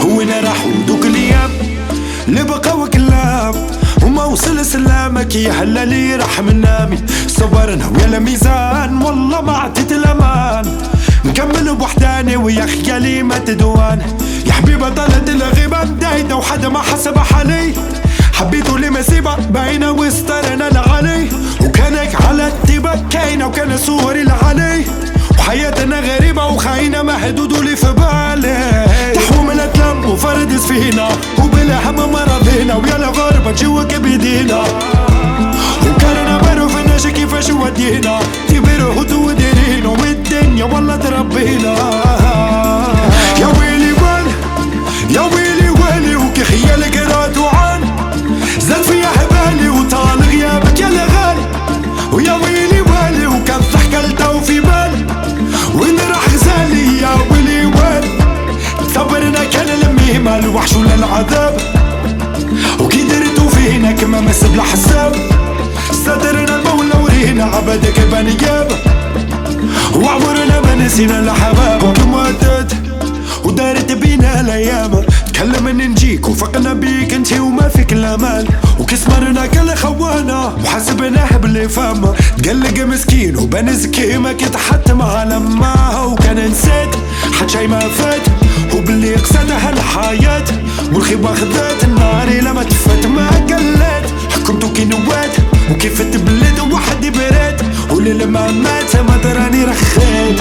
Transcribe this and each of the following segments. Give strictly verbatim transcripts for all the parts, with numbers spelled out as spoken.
وين راحوا دوك الايام اللي بقاو كلاب وما وصل سلامك يا حلا لي راح من نامي. صبرنا ويا الميزان والله ما عطيت الامان، نكمل بوحداني ويا خيالي ما تدوان. يا حبيبه طالت الغيبه دايده وحدا ما حسب حالي، حبيتو لي مصيبه باينه وسترنا العلي. وكانك على التبا كاينه وكان صوري العلي، وحياتنا غريبه وخاينه ما حدودو لي في بالي. تحومنا تلم وفردس فينا وبلا هم مرضينا، ويا الغربه جوك بيدينا. وكاننا بارو فيناش كيفاش ودينا، تبيرو هدو وديرينا والدنيا والله تربينا. يا ويلي ويلي يا ويلي ويلي وكي خيالك راد وعان، زاد فيا حبالي وطال غيابك يا الغالي. ويا ويلي ويلي وكان ضحكة لتو في بالي، وين راح غزالي يا ويلي ويلي. صبرنا كان الميمة الوحش ولا العذاب، وكي درتو فينا كما مس بلا حساب. صدرنا المولى ورينا عبدك بنياب، وعمرنا ما نسينا الحباب. وكما ودات ودارت بينا الايام، تكلم ان نجيك وفقنا بيك انتي وما فيك الامل. وكسمرنا كل خوانا وحسبناه باللي فما، تقلق مسكين وبان زكي ما كنت حتى مع لما. وكان نسيت حد شي ما فات وباللي قصدها الحياة، والخيبة خذات النار لما تفات ما قلت. حكمتو كي نوات وكيف تبلد وحد برات، وليل ما مات ما دراني رخيت.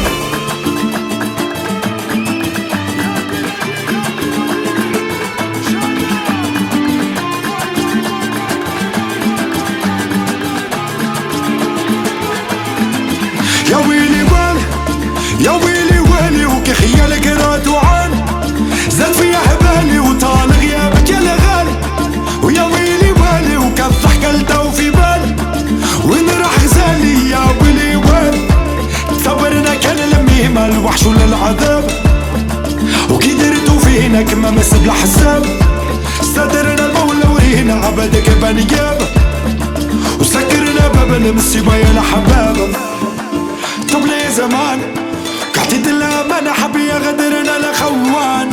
يا ويلي ويلي يا ويلي ويلي وكي خيالك راد وعان، زاد فيا حبالي وطال غيابك يا الغالي. ويا ويلي ويلي وكان ضحكة لتو في بالي، وين راح غزالي يا ويلي ويلي. صبرنا كان الميمة الوحش ولا العذاب، وكي درتو فينا كما مس بلا حساب. صدرنا المولى ورينا عبدك بنياب، وسكرنا باب المصيبة يا الحباب. طب لي زمان قعدت الأمانة حبي غدرنا لخوان،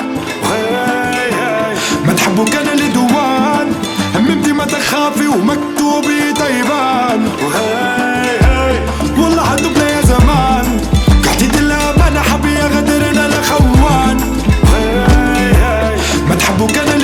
ما تحبو كان لدوان هممتي ما تخافي ومكتوبي طيبان. والله طب لي زمان قعدت الأمانة حبي غدرنا لخوان، ما تحبو كان